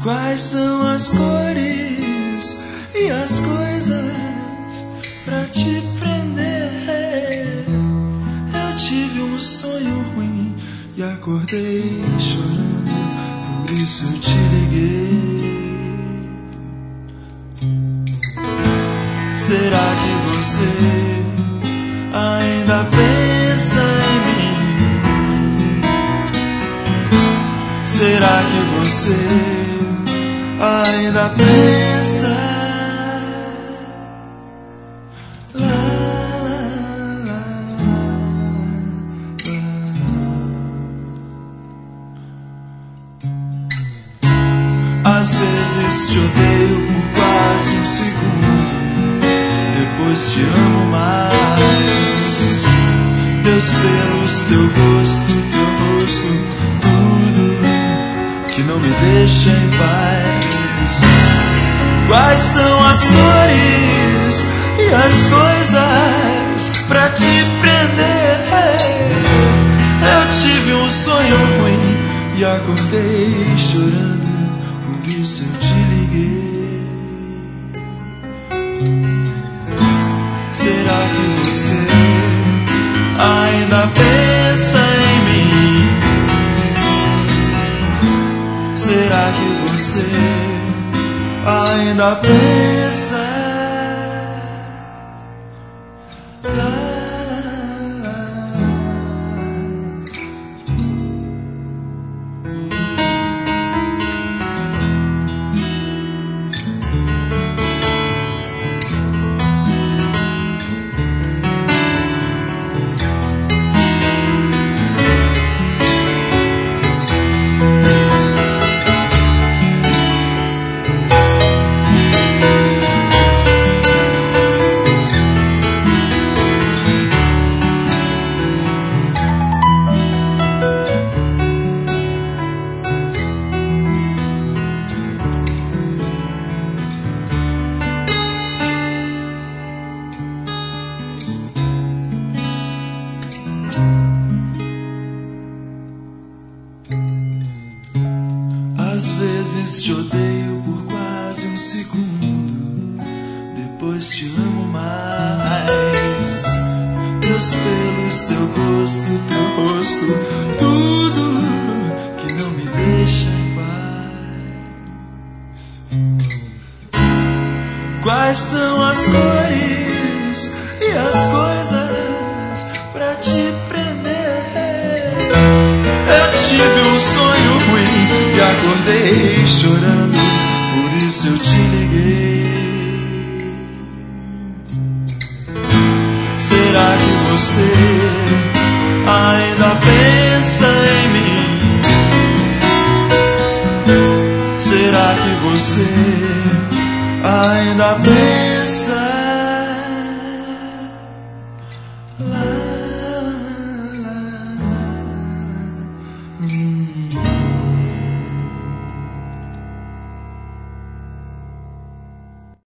Quais são as cores e as coisas pra te prender? Eu tive um sonho ruim e acordei chorando, por isso eu te liguei. Será que você ainda pensa em mim? Será que você ainda pensa? Lá, lá, lá, lá. Às vezes te odeio por quase um segundo, depois te amo mais. Teus pelos, teu gosto, teu rosto, tudo que não me deixa em paz. Quais são as cores e as coisas pra te prender? Eu tive um sonho ruim e acordei chorando, por isso eu te liguei. Será que você ainda pensa em mim? Será que você ainda pensa? Lá, lá, lá. Às vezes te odeio por quase um segundo, depois te amo mais. Teus pelos, teu gosto, teu rosto, tudo que não me deixa em paz. Quais são as cores e as coisas pra te prender? Eu tive um sonho ruim e acordei chorando, por isso eu te liguei. Será que você ainda pensa em mim? Será que você ainda pensa?